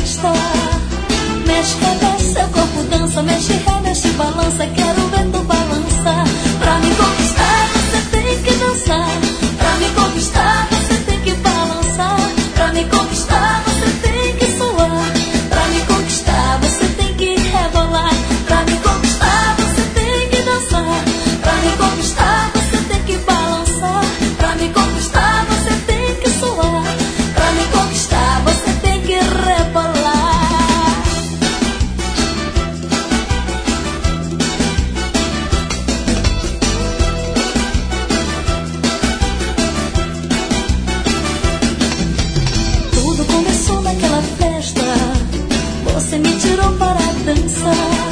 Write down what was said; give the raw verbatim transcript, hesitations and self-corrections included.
festa. Mexe cabeça, corpo dança, mexe ré, mexe balança, quero ver tu balança. Pra me conquistar você tem que dançar. Pra me conquistar você tem que balançar. Pra me conquistar você tem que suar. Pra me conquistar você tem que rebolar. Pra me conquistar você tem que dançar. Pra me conquistar você tem que balançar. Pra me conquistar você tem que suar. Pra me conquistar você tem que rebolar. Tudo começou naquela festa. Você me tirou para dançar.